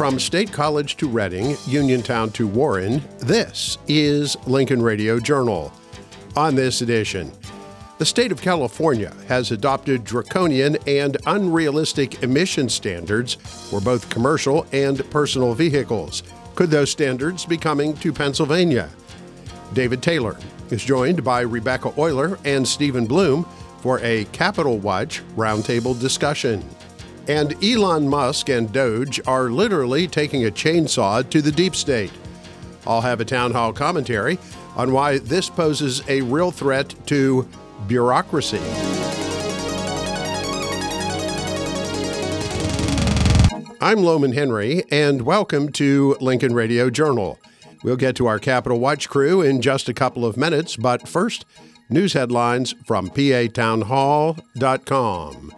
From State College to Reading, Uniontown to Warren, this is Lincoln Radio Journal. On this edition, the state of California has adopted draconian and unrealistic emission standards for both commercial and personal vehicles. Could those standards be coming to Pennsylvania? David Taylor is joined by Rebecca Euler and Stephen Bloom for a Capitol Watch roundtable discussion. And Elon Musk and Doge are literally taking a chainsaw to the deep state. I'll have a town hall commentary on why this poses a real threat to bureaucracy. I'm Loman Henry, and welcome to Lincoln Radio Journal. We'll get to our Capitol Watch crew in just a couple of minutes, but first, news headlines from PATownhall.com.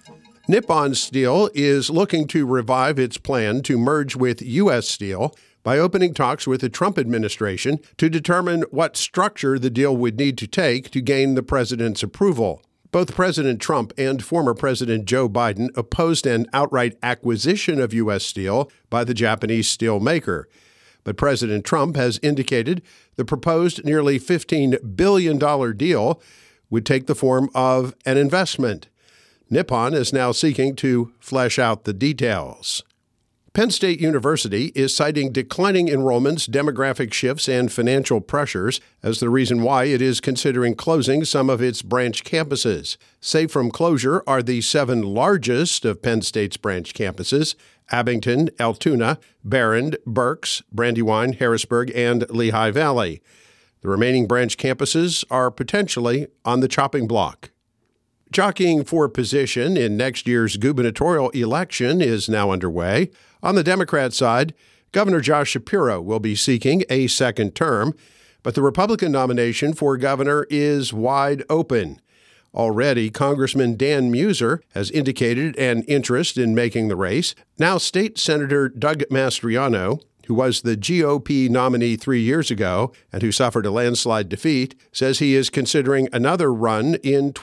Nippon Steel is looking to revive its plan to merge with U.S. Steel by opening talks with the Trump administration to determine what structure the deal would need to take to gain the president's approval. Both President Trump and former President Joe Biden opposed an outright acquisition of U.S. Steel by the Japanese steel maker. But President Trump has indicated the proposed nearly $15 billion deal would take the form of an investment. Nippon is now seeking to flesh out the details. Penn State University is citing declining enrollments, demographic shifts, and financial pressures as the reason why it is considering closing some of its branch campuses. Safe from closure are the 7 largest of Penn State's branch campuses: Abington, Altoona, Behrend, Berks, Brandywine, Harrisburg, and Lehigh Valley. The remaining branch campuses are potentially on the chopping block. Jockeying for position in next year's gubernatorial election is now underway. On the Democrat side, Governor Josh Shapiro will be seeking a second term, but the Republican nomination for governor is wide open. Already, Congressman Dan Muser has indicated an interest in making the race. Now, State Senator Doug Mastriano, who was the GOP nominee 3 years ago and who suffered a landslide defeat, says he is considering another run in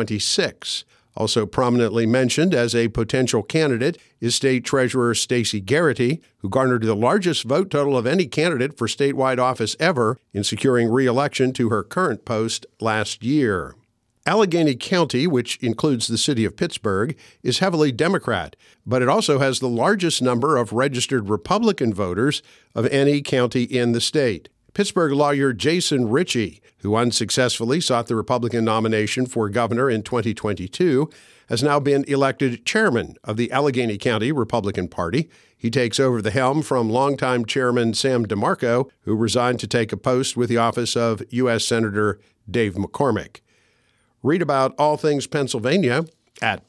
2026. Also prominently mentioned as a potential candidate is State Treasurer Stacey Garrity, who garnered the largest vote total of any candidate for statewide office ever in securing re-election to her current post last year. Allegheny County, which includes the city of Pittsburgh, is heavily Democrat, but it also has the largest number of registered Republican voters of any county in the state. Pittsburgh lawyer Jason Ritchie, who unsuccessfully sought the Republican nomination for governor in 2022, has now been elected chairman of the Allegheny County Republican Party. He takes over the helm from longtime chairman Sam DeMarco, who resigned to take a post with the office of U.S. Senator Dave McCormick. Read about all things Pennsylvania at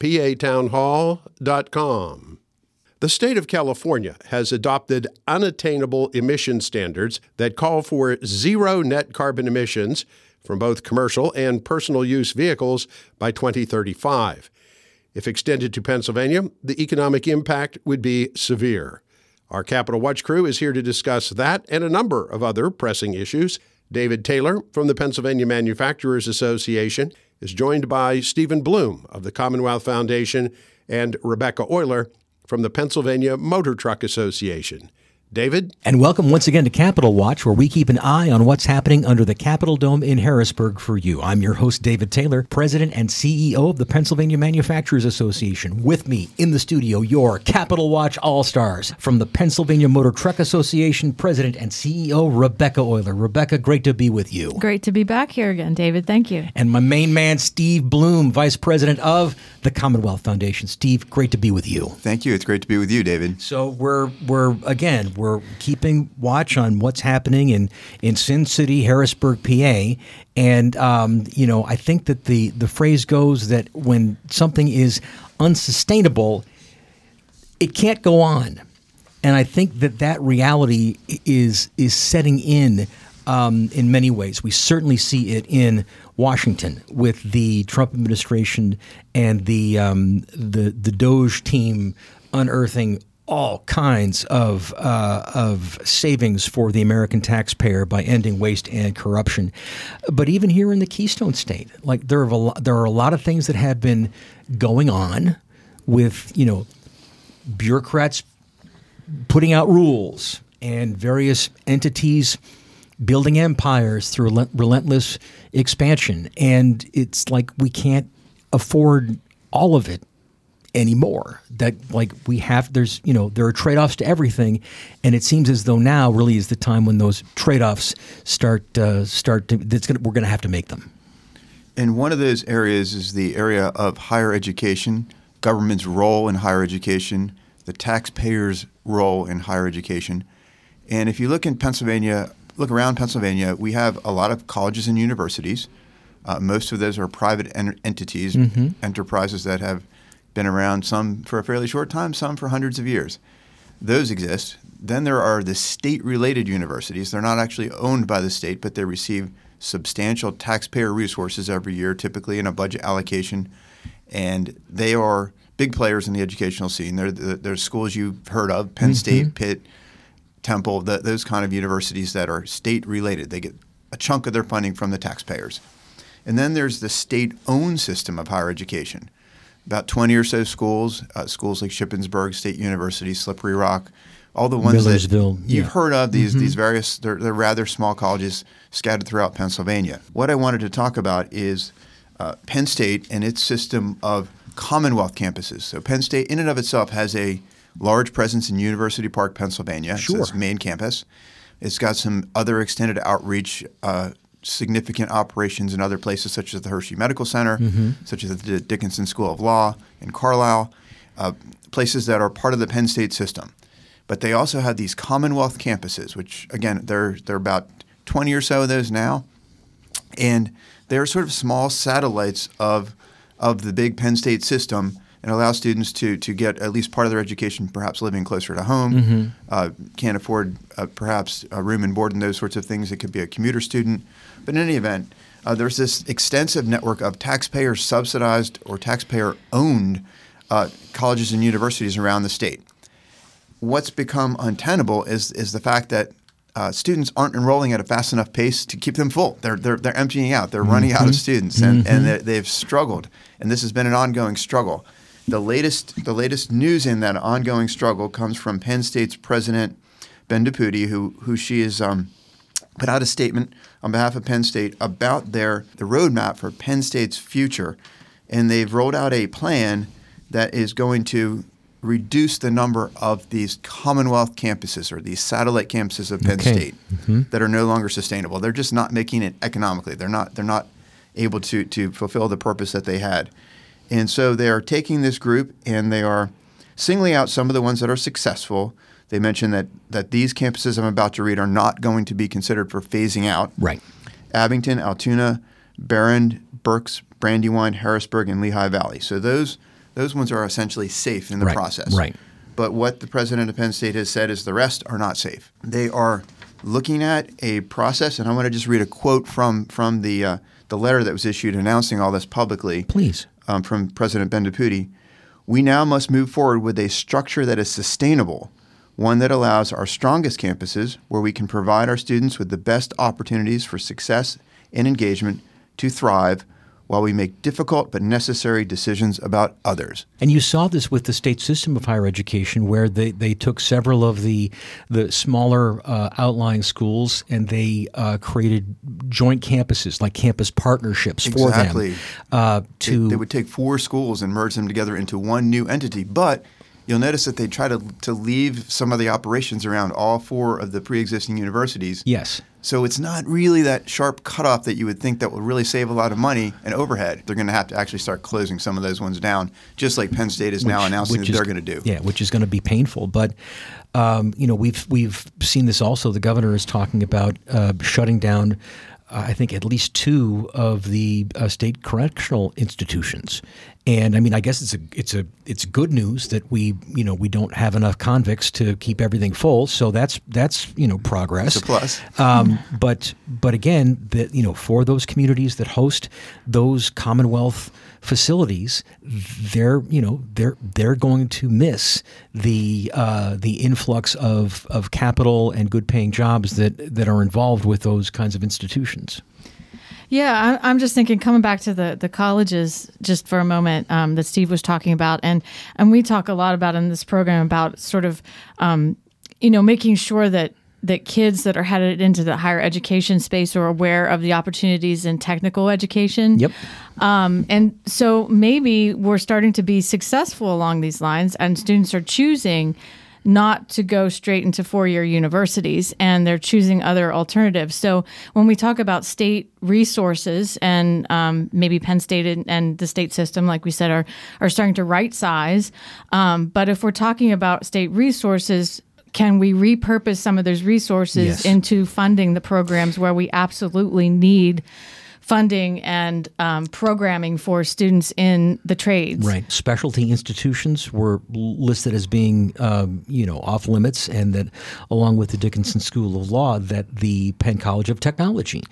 PATownhall.com. The state of California has adopted unattainable emission standards that call for zero net carbon emissions from both commercial and personal use vehicles by 2035. If extended to Pennsylvania, the economic impact would be severe. Our Capitol Watch crew is here to discuss that and a number of other pressing issues. David Taylor from the Pennsylvania Manufacturers Association is joined by Stephen Bloom of the Commonwealth Foundation and Rebecca Euler from the Pennsylvania Motor Truck Association. David? And welcome once again to Capitol Watch, where we keep an eye on what's happening under the Capitol Dome in Harrisburg for you. I'm your host, David Taylor, President and CEO of the Pennsylvania Manufacturers Association. With me in the studio, your Capitol Watch All-Stars. From the Pennsylvania Motor Truck Association, President and CEO Rebecca Euler. Rebecca, great to be with you. Great to be back here again, David. Thank you. And my main man, Steve Bloom, Vice President of the Commonwealth Foundation. Steve, great to be with you. Thank you. It's great to be with you, David. So we're keeping watch on what's happening in Sin City, Harrisburg, PA. And, I think that the phrase goes that when something is unsustainable, it can't go on. And I think that reality is setting in many ways. We certainly see it in Washington with the Trump administration and the Doge team unearthing all kinds of savings for the American taxpayer by ending waste and corruption. But even here in the Keystone State, like there are a lot of things that have been going on with, bureaucrats putting out rules and various entities building empires through relentless expansion. And it's like we can't afford all of it anymore. That like we have, there's, there are trade-offs to everything. And it seems as though now really is the time when those trade-offs we're going to have to make them. And one of those areas is the area of higher education, government's role in higher education, the taxpayers' role in higher education. And if you look around Pennsylvania, we have a lot of colleges and universities. Most of those are private entities, enterprises that have been around, some for a fairly short time, some for hundreds of years. Those exist. Then there are the state-related universities. They're not actually owned by the state, but they receive substantial taxpayer resources every year, typically in a budget allocation. And they are big players in the educational scene. They're schools you've heard of, Penn State, Pitt, Temple, those kind of universities that are state-related. They get a chunk of their funding from the taxpayers. And then there's the state-owned system of higher education. About 20 or so schools like Shippensburg State University, Slippery Rock, all the ones Millersville, that you've heard of, these various, they're rather small colleges scattered throughout Pennsylvania. What I wanted to talk about is Penn State and its system of Commonwealth campuses. So Penn State in and of itself has a large presence in University Park, Pennsylvania. Sure. It's its main campus. It's got some other extended outreach, significant operations in other places such as the Hershey Medical Center, such as the Dickinson School of Law in Carlisle, places that are part of the Penn State system. But they also have these Commonwealth campuses, which, again, there are about 20 or so of those now. And they're sort of small satellites of the big Penn State system and allow students to get at least part of their education perhaps living closer to home, can't afford perhaps a room and board and those sorts of things. It could be a commuter student. But in any event, there's this extensive network of taxpayer-subsidized or taxpayer-owned colleges and universities around the state. What's become untenable is the fact that students aren't enrolling at a fast enough pace to keep them full. They're emptying out. They're running out of students, and they've struggled. And this has been an ongoing struggle. The latest news in that ongoing struggle comes from Penn State's president, Ben DiPuti, who she has put out a statement on behalf of Penn State about the roadmap for Penn State's future. And they've rolled out a plan that is going to reduce the number of these Commonwealth campuses or these satellite campuses of Penn State that are no longer sustainable. They're just not making it economically. They're not able to fulfill the purpose that they had. And so they are taking this group and they are singling out some of the ones that are successful. They mention that these campuses I'm about to read are not going to be considered for phasing out. Right. Abington, Altoona, Behrend, Berks, Brandywine, Harrisburg, and Lehigh Valley. So those ones are essentially safe in the process. Right. But what the president of Penn State has said is the rest are not safe. They are looking at a process, and I want to just read a quote from the letter that was issued announcing all this publicly. Please. From President Ben DiPuti. We now must move forward with a structure that is sustainable, one that allows our strongest campuses, where we can provide our students with the best opportunities for success and engagement, to thrive, while we make difficult but necessary decisions about others. And you saw this with the state system of higher education, where they took several of the smaller outlying schools and they created joint campuses, like campus partnerships for them. They would take 4 schools and merge them together into one new entity. But you'll notice that they try to leave some of the operations around all 4 of the pre-existing universities. Yes. So it's not really that sharp cutoff that you would think that would really save a lot of money and overhead. They're going to have to actually start closing some of those ones down, just like Penn State is now announcing that they're going to do. Yeah, which is going to be painful. But we've seen this also. The governor is talking about shutting down, I think, at least 2 of the state correctional institutions. And I mean, I guess it's good news that we don't have enough convicts to keep everything full. So that's progress. It's a plus. But again, for those communities that host those Commonwealth facilities, they're going to miss the influx of capital and good paying jobs that are involved with those kinds of institutions. Yeah, I'm just thinking, coming back to the colleges just for a moment that Steve was talking about, and we talk a lot about in this program about sort of making sure that kids that are headed into the higher education space are aware of the opportunities in technical education. Yep. And so maybe we're starting to be successful along these lines, and students are choosing not to go straight into four-year universities, and they're choosing other alternatives. So when we talk about state resources, and maybe Penn State and the state system, like we said, are starting to right size. But if we're talking about state resources, can we repurpose some of those resources into funding the programs where we absolutely need funding and programming for students in the trades? Right. Specialty institutions were listed as being, off limits, and that, along with the Dickinson School of Law, that the Penn College of Technology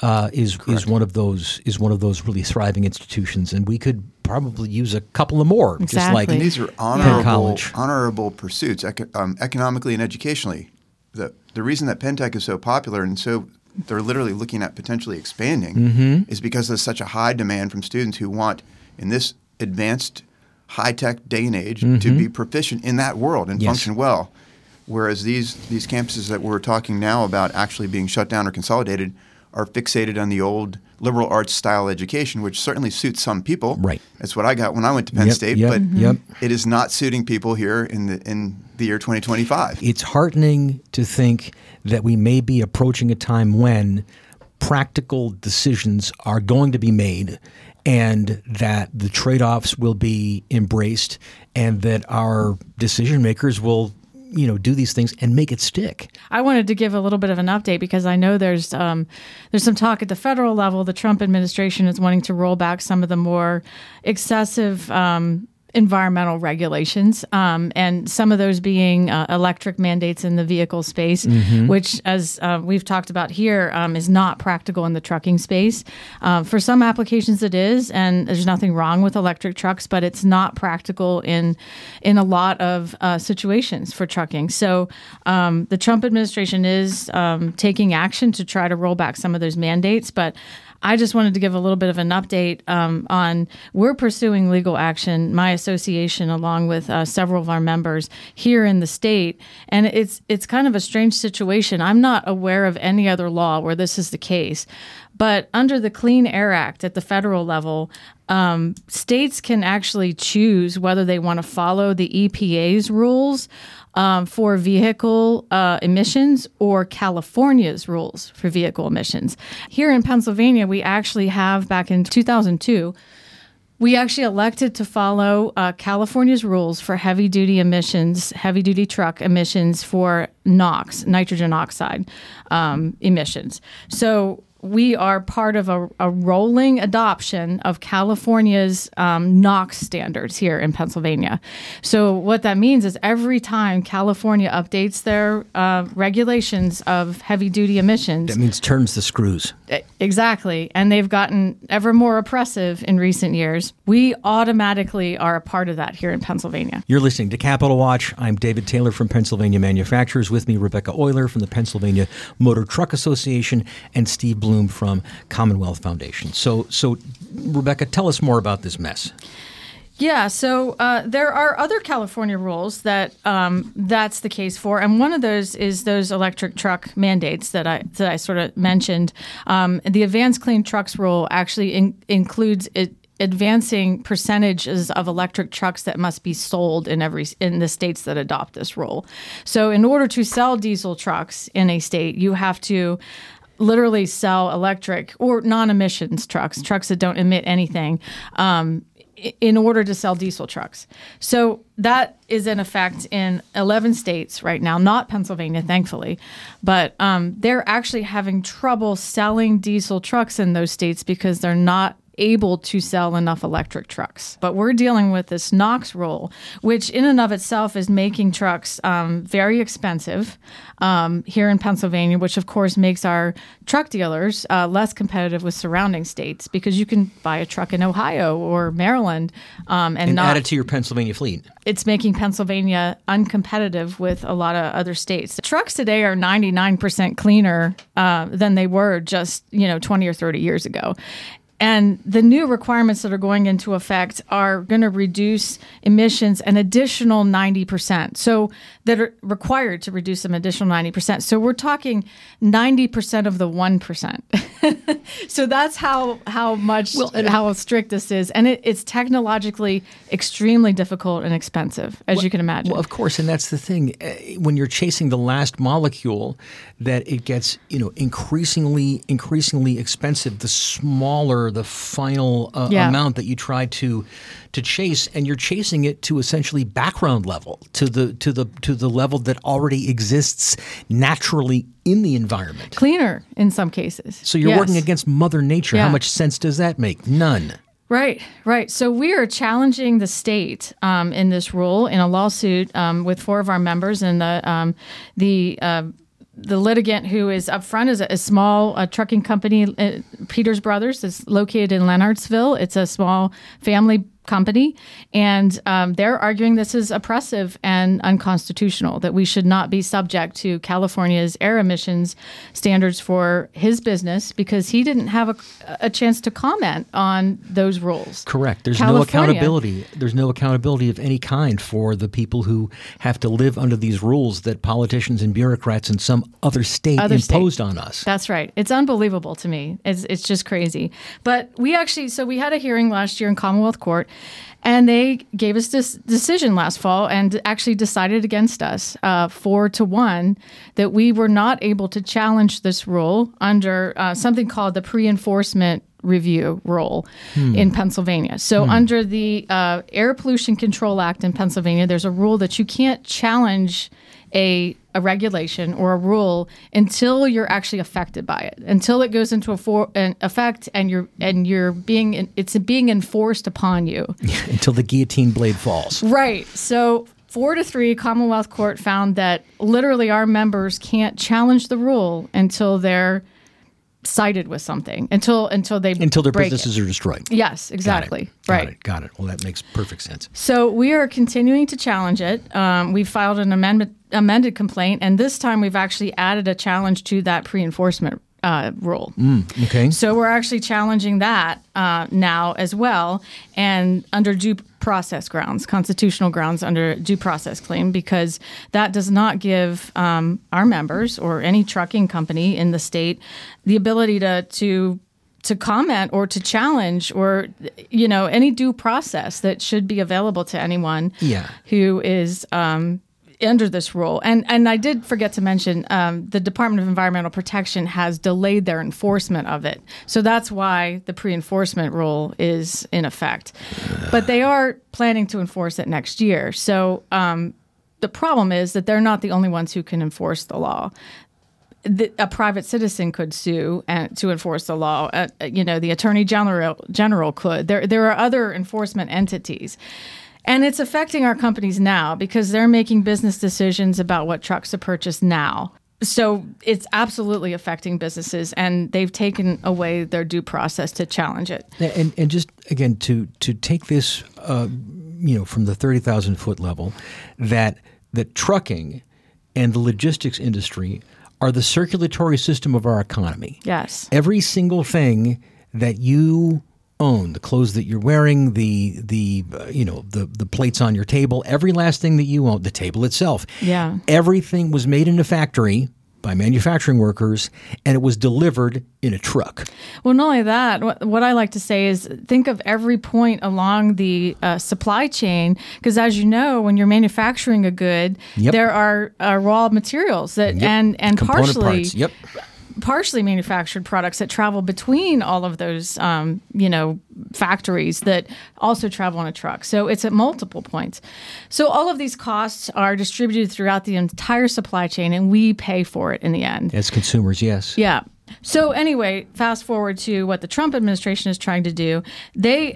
is one of those really thriving institutions, and we could probably use a couple of more. Exactly. Just like and these are honorable pursuits, economically and educationally. The reason that Penn Tech is so popular and so they're literally looking at potentially expanding is because there's such a high demand from students who want, in this advanced high-tech day and age, to be proficient in that world and function well. Whereas these campuses that we're talking now about actually being shut down or consolidated are fixated on the old liberal arts style education, which certainly suits some people. Right. That's what I got when I went to Penn State, but it is not suiting people here in the year 2025. It's heartening to think that we may be approaching a time when practical decisions are going to be made, and that the trade-offs will be embraced, and that our decision makers will do these things and make it stick. I wanted to give a little bit of an update because I know there's some talk at the federal level. The Trump administration is wanting to roll back some of the more excessive environmental regulations, and some of those being electric mandates in the vehicle space, which, as we've talked about here, is not practical in the trucking space. For some applications it is, and there's nothing wrong with electric trucks, but it's not practical in a lot of situations for trucking. So the Trump administration is taking action to try to roll back some of those mandates, but I just wanted to give a little bit of an update on we're pursuing legal action, my association, along with several of our members here in the state. And it's kind of a strange situation. I'm not aware of any other law where this is the case. But under the Clean Air Act at the federal level, states can actually choose whether they want to follow the EPA's rules for vehicle emissions or California's rules for vehicle emissions. Here in Pennsylvania, we actually have, back in 2002, we actually elected to follow California's rules for heavy-duty emissions, heavy-duty truck emissions for NOx, nitrogen oxide emissions. So we are part of a rolling adoption of California's NOx standards here in Pennsylvania. So what that means is every time California updates their regulations of heavy-duty emissions... That means turns the screws. Exactly. And they've gotten ever more oppressive in recent years. We automatically are a part of that here in Pennsylvania. You're listening to Capital Watch. I'm David Taylor from Pennsylvania Manufacturers. With me, Rebecca Euler from the Pennsylvania Motor Truck Association, and Steve Bloom from Commonwealth Foundation. So Rebecca, tell us more about this mess. Yeah, so there are other California rules that that's the case for, and one of those is those electric truck mandates that I sort of mentioned. The Advanced Clean Trucks rule actually includes advancing percentages of electric trucks that must be sold in the states that adopt this rule. So in order to sell diesel trucks in a state, you have to literally sell electric or non-emissions trucks that don't emit anything, in order to sell diesel trucks. So that is in effect in 11 states right now, not Pennsylvania, thankfully. But they're actually having trouble selling diesel trucks in those states because they're not able to sell enough electric trucks. But we're dealing with this NOx rule, which in and of itself is making trucks very expensive here in Pennsylvania, which of course makes our truck dealers less competitive with surrounding states, because you can buy a truck in Ohio or Maryland and not add it to your Pennsylvania fleet. It's making Pennsylvania uncompetitive with a lot of other states. The trucks today are 99% cleaner than they were just 20 or 30 years ago. And the new requirements that are going into effect are going to reduce emissions an additional 90%. So that are required to reduce them additional 90%. So we're talking 90% of the 1%. So that's how much, how strict this is. And it's technologically extremely difficult and expensive, as you can imagine. Well, of course, and that's the thing. When you're chasing the last molecule, that it gets increasingly expensive. The smaller the final amount that you try to chase, and you're chasing it to essentially background level, to the level that already exists naturally in the environment. Cleaner in some cases. So you're working against Mother Nature. How much sense does that make? None. Right. So we are challenging the state in this rule in a lawsuit with 4 of our members, and the litigant who is up front is a small trucking company, Peters Brothers. It's located in Leonardsville. It's a small family company, and they're arguing this is oppressive and unconstitutional, that we should not be subject to California's air emissions standards for his business because he didn't have a chance to comment on those rules. Correct. There's no accountability. There's no accountability of any kind for the people who have to live under these rules that politicians and bureaucrats in some other state imposed on us. That's right. It's unbelievable to me. It's just crazy. But we had a hearing last year in Commonwealth Court, and they gave us this decision last fall and actually decided against us 4-1 that we were not able to challenge this rule under something called the pre-enforcement review rule in Pennsylvania. So under the Air Pollution Control Act in Pennsylvania, there's a rule that you can't challenge a regulation or a rule until you're actually affected by it, until it goes into effect and it's being enforced upon you. Until the guillotine blade falls. Right. So 4-3, Commonwealth Court found that literally our members can't challenge the rule until they're cited with something, until their businesses are destroyed. Yes, exactly. Got it. Well, that makes perfect sense. So we are continuing to challenge it. We filed an amended complaint, and this time we've actually added a challenge to that pre-enforcement rule. Okay. So we're actually challenging that now as well, and under due process grounds, constitutional grounds under due process claim, because that does not give our members or any trucking company in the state the ability to comment or to challenge or any due process that should be available to anyone who is under this rule. And I did forget to mention the Department of Environmental Protection has delayed their enforcement of it. So that's why the pre-enforcement rule is in effect. But they are planning to enforce it next year. So the problem is that they're not the only ones who can enforce the law. A private citizen could sue to enforce the law. The Attorney General could. There are other enforcement entities. And it's affecting our companies now because they're making business decisions about what trucks to purchase now. So it's absolutely affecting businesses, and they've taken away their due process to challenge it. And just, again, to take this, from the 30,000-foot level, that trucking and the logistics industry are the circulatory system of our economy. Yes. Every single thing that you own, the clothes that you're wearing, the plates on your table, every last thing that you own, the table itself. Yeah. Everything was made in a factory by manufacturing workers, and it was delivered in a truck. Well, not only that, what I like to say is think of every point along the supply chain, because as you know, when you're manufacturing a good, there are raw materials that and component parts. Partially manufactured products that travel between all of those, factories that also travel on a truck. So it's at multiple points. So all of these costs are distributed throughout the entire supply chain, and we pay for it in the end. As consumers, yes. Yeah. So anyway, fast forward to what the Trump administration is trying to do. They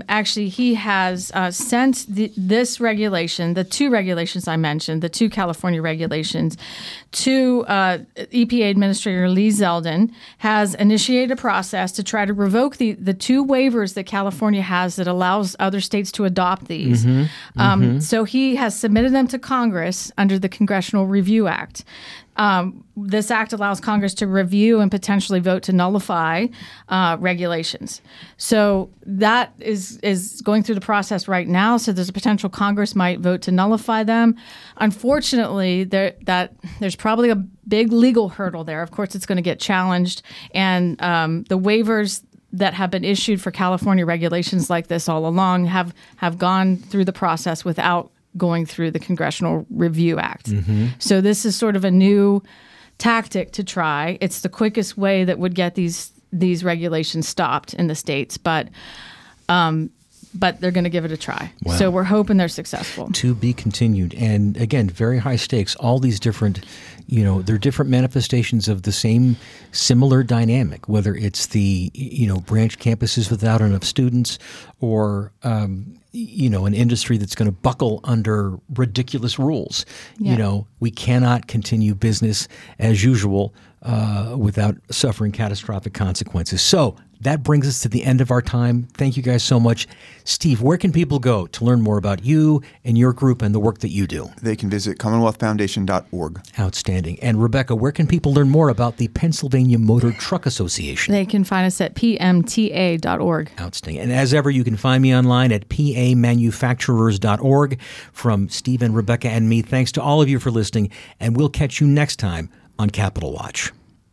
he has sent this regulation, the 2 regulations I mentioned, the 2 California regulations, to EPA Administrator Lee Zeldin, has initiated a process to try to revoke the 2 waivers that California has that allows other states to adopt these. So he has submitted them to Congress under the Congressional Review Act. This act allows Congress to review and potentially vote to nullify regulations. So that is going through the process right now. So there's a potential Congress might vote to nullify them. Unfortunately, there's probably a big legal hurdle there. Of course, it's going to get challenged. And the waivers that have been issued for California regulations like this all along have gone through the process without going through the Congressional Review Act. Mm-hmm. So this is sort of a new tactic to try. It's the quickest way that would get these regulations stopped in the states, but they're going to give it a try. Wow. So we're hoping they're successful. To be continued. And again, very high stakes. All these different, they're different manifestations of the same similar dynamic, whether it's the, branch campuses without enough students or, an industry that's going to buckle under ridiculous rules. Yeah. We cannot continue business as usual without suffering catastrophic consequences. So that brings us to the end of our time. Thank you guys so much. Steve, where can people go to learn more about you and your group and the work that you do? They can visit CommonwealthFoundation.org. Outstanding. And Rebecca, where can people learn more about the Pennsylvania Motor Truck Association? They can find us at pmta.org. Outstanding. And as ever, you can find me online at pamanufacturers.org. From Steve and Rebecca and me, thanks to all of you for listening, and we'll catch you next time on Capitol Watch.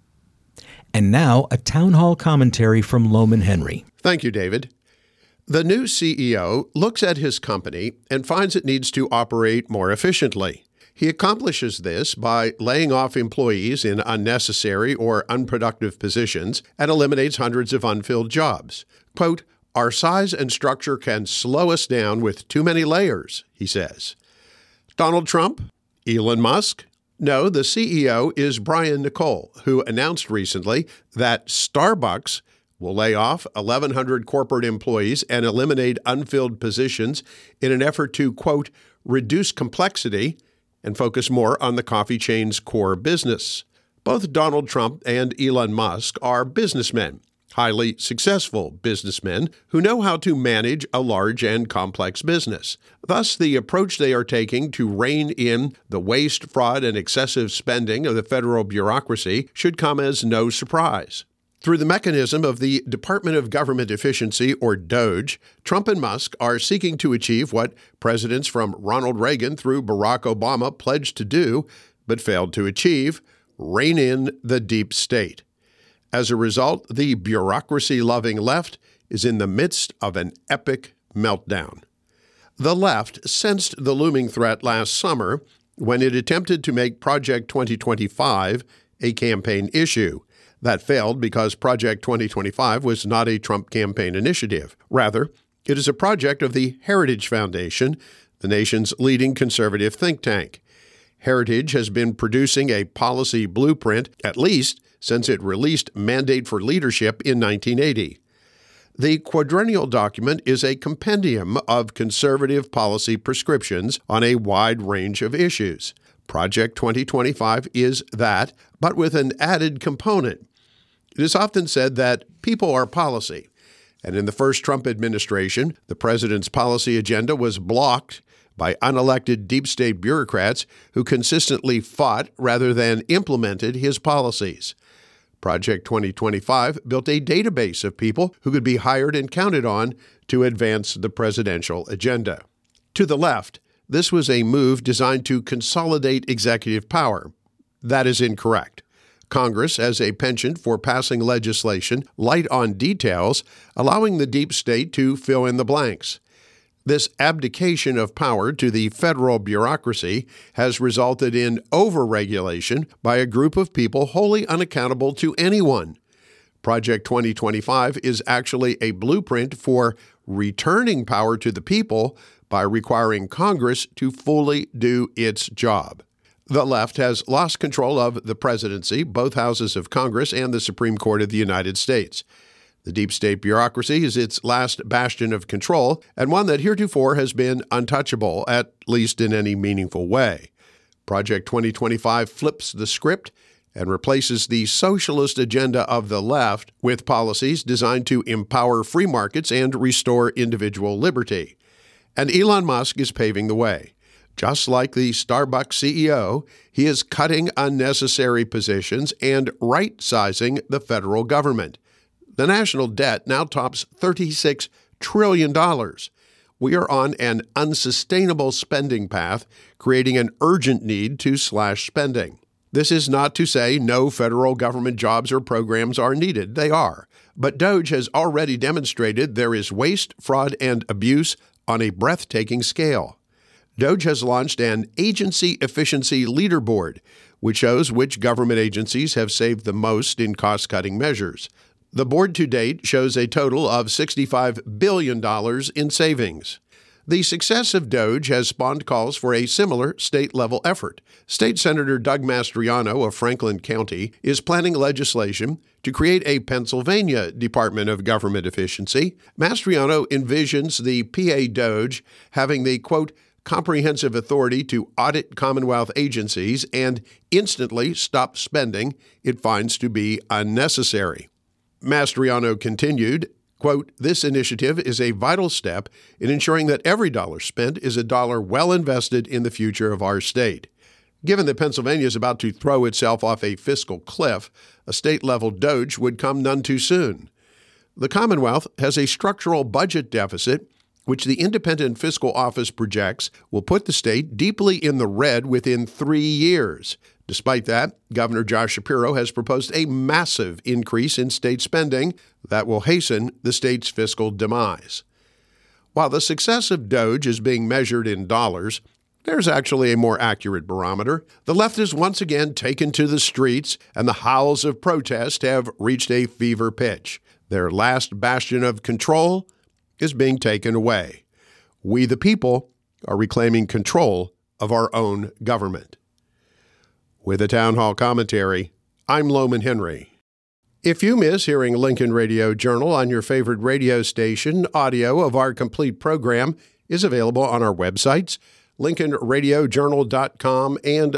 And now, a town hall commentary from Lohman Henry. Thank you, David. The new CEO looks at his company and finds it needs to operate more efficiently. He accomplishes this by laying off employees in unnecessary or unproductive positions and eliminates hundreds of unfilled jobs. Quote, "Our size and structure can slow us down with too many layers," he says. Donald Trump? Elon Musk? No, the CEO is Brian Nicole, who announced recently that Starbucks will lay off 1,100 corporate employees and eliminate unfilled positions in an effort to, quote, "reduce complexity and focus more on the coffee chain's core business." Both Donald Trump and Elon Musk are businessmen, highly successful businessmen who know how to manage a large and complex business. Thus, the approach they are taking to rein in the waste, fraud, and excessive spending of the federal bureaucracy should come as no surprise. Through the mechanism of the Department of Government Efficiency, or DOGE, Trump and Musk are seeking to achieve what presidents from Ronald Reagan through Barack Obama pledged to do, but failed to achieve: rein in the deep state. As a result, the bureaucracy-loving left is in the midst of an epic meltdown. The left sensed the looming threat last summer when it attempted to make Project 2025 a campaign issue. That failed because Project 2025 was not a Trump campaign initiative. Rather, it is a project of the Heritage Foundation, the nation's leading conservative think tank. Heritage has been producing a policy blueprint, at least since it released Mandate for Leadership in 1980. The quadrennial document is a compendium of conservative policy prescriptions on a wide range of issues. Project 2025 is that, but with an added component. It is often said that people are policy, and in the first Trump administration, the president's policy agenda was blocked by unelected deep state bureaucrats who consistently fought rather than implemented his policies. Project 2025 built a database of people who could be hired and counted on to advance the presidential agenda. To the left, this was a move designed to consolidate executive power. That is incorrect. Congress has a penchant for passing legislation light on details, allowing the deep state to fill in the blanks. This abdication of power to the federal bureaucracy has resulted in overregulation by a group of people wholly unaccountable to anyone. Project 2025 is actually a blueprint for returning power to the people by requiring Congress to fully do its job. The left has lost control of the presidency, both houses of Congress, and the Supreme Court of the United States. The deep state bureaucracy is its last bastion of control, and one that heretofore has been untouchable, at least in any meaningful way. Project 2025 flips the script and replaces the socialist agenda of the left with policies designed to empower free markets and restore individual liberty. And Elon Musk is paving the way. Just like the Starbucks CEO, he is cutting unnecessary positions and right-sizing the federal government. The national debt now tops $36 trillion. We are on an unsustainable spending path, creating an urgent need to slash spending. This is not to say no federal government jobs or programs are needed. They are. But DOGE has already demonstrated there is waste, fraud, and abuse on a breathtaking scale. DOGE has launched an agency efficiency leaderboard, which shows which government agencies have saved the most in cost-cutting measures. The board to date shows a total of $65 billion in savings. The success of DOGE has spawned calls for a similar state-level effort. State Senator Doug Mastriano of Franklin County is planning legislation to create a Pennsylvania Department of Government Efficiency. Mastriano envisions the PA DOGE having the, quote, comprehensive authority to audit Commonwealth agencies and instantly stop spending it finds to be unnecessary. Mastriano continued, quote, this initiative is a vital step in ensuring that every dollar spent is a dollar well invested in the future of our state. Given that Pennsylvania is about to throw itself off a fiscal cliff, a state-level DOGE would come none too soon. The Commonwealth has a structural budget deficit which the Independent Fiscal Office projects will put the state deeply in the red within 3 years. Despite that, Governor Josh Shapiro has proposed a massive increase in state spending that will hasten the state's fiscal demise. While the success of DOGE is being measured in dollars, there's actually a more accurate barometer. The left is once again taken to the streets, and the howls of protest have reached a fever pitch. Their last bastion of control is being taken away. We, the people, are reclaiming control of our own government. With a town hall commentary, I'm Loman Henry. If you miss hearing Lincoln Radio Journal on your favorite radio station, audio of our complete program is available on our websites, LincolnRadioJournal.com and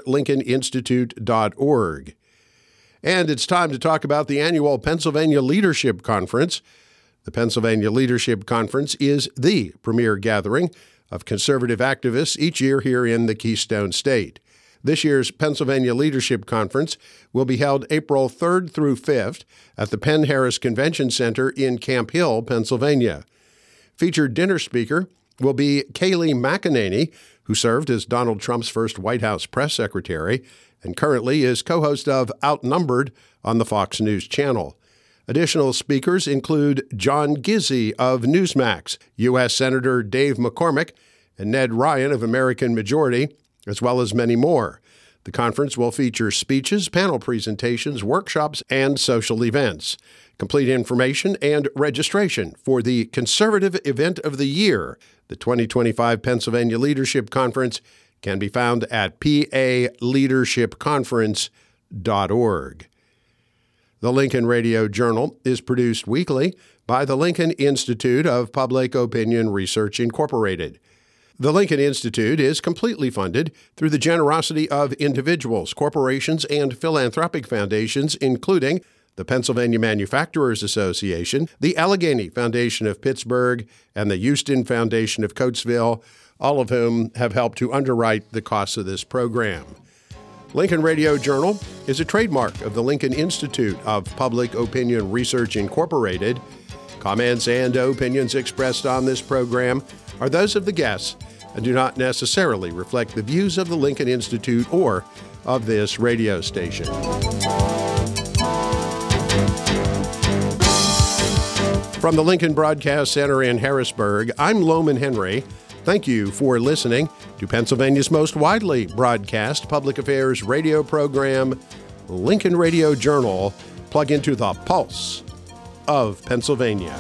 LincolnInstitute.org. And it's time to talk about the annual Pennsylvania Leadership Conference. The Pennsylvania Leadership Conference is the premier gathering of conservative activists each year here in the Keystone State. This year's Pennsylvania Leadership Conference will be held April 3rd through 5th at the Penn Harris Convention Center in Camp Hill, Pennsylvania. Featured dinner speaker will be Kayleigh McEnany, who served as Donald Trump's first White House press secretary and currently is co-host of Outnumbered on the Fox News Channel. Additional speakers include John Gizzi of Newsmax, U.S. Senator Dave McCormick, and Ned Ryan of American Majority, as well as many more. The conference will feature speeches, panel presentations, workshops, and social events. Complete information and registration for the conservative event of the year, the 2025 Pennsylvania Leadership Conference, can be found at paleadershipconference.org. The Lincoln Radio Journal is produced weekly by the Lincoln Institute of Public Opinion Research, Incorporated. The Lincoln Institute is completely funded through the generosity of individuals, corporations, and philanthropic foundations, including the Pennsylvania Manufacturers Association, the Allegheny Foundation of Pittsburgh, and the Houston Foundation of Coatesville, all of whom have helped to underwrite the costs of this program. Lincoln Radio Journal is a trademark of the Lincoln Institute of Public Opinion Research, Incorporated. Comments and opinions expressed on this program are those of the guests and do not necessarily reflect the views of the Lincoln Institute or of this radio station. From the Lincoln Broadcast Center in Harrisburg, I'm Loman Henry. Thank you for listening to Pennsylvania's most widely broadcast public affairs radio program, Lincoln Radio Journal. Plug into the pulse of Pennsylvania.